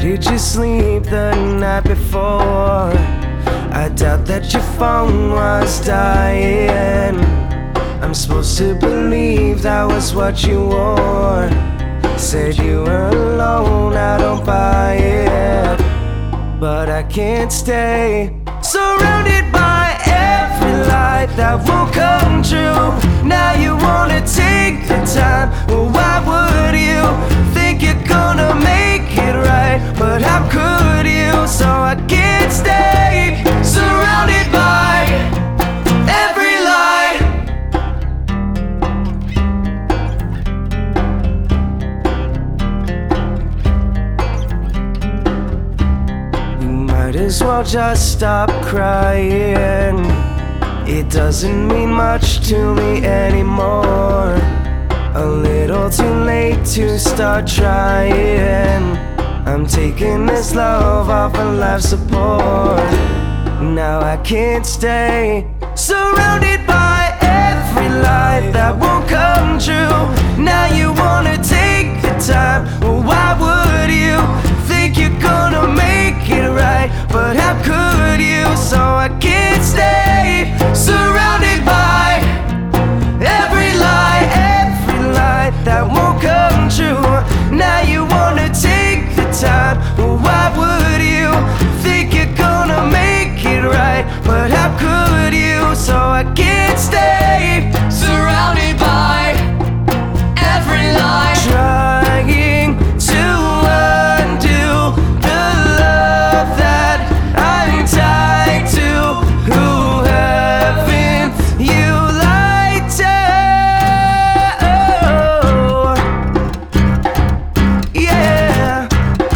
did you sleep the night before? I doubt that your phone was dying. I'm supposed to believe that was what you wore. Said you were alone, I don't buy it. But I can't stay surrounded by every lie that won't come true. Now you wanna take the time, well why would you? Think you're gonna make it right, but how could you? So I can't stay surrounded by every lie. You might as well just stop crying. It doesn't mean much to me anymore. A little too late to start trying. I'm taking this love off of life support. Now I can't stay surrounded by every lie that won't come true. Now you wanna take the time, well why would you? Think you're gonna make it right, but how could you? So I can't stay surrounded by every lie that won't come true. Now you wanna take the time, well why would you? Think you're gonna make it right, but how could you? So I can't stay surrounded by every lie. Trying to undo the love that I'm tied to. Who haven't you lied to? Yeah.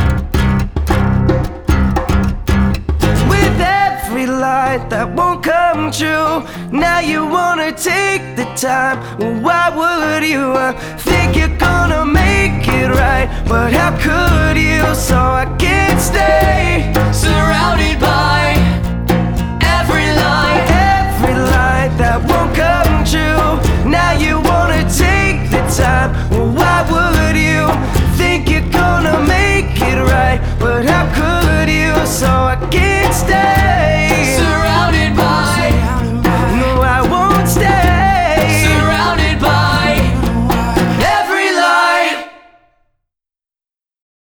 With every lie that won't come true. Now you wanna take the time, well why would you? Think you're gonna make it right, but how could you? So I can't stay surrounded by every lie that won't come true. Now you wanna take the time, well why would you? Think you're gonna make it right, but how could you? So I can't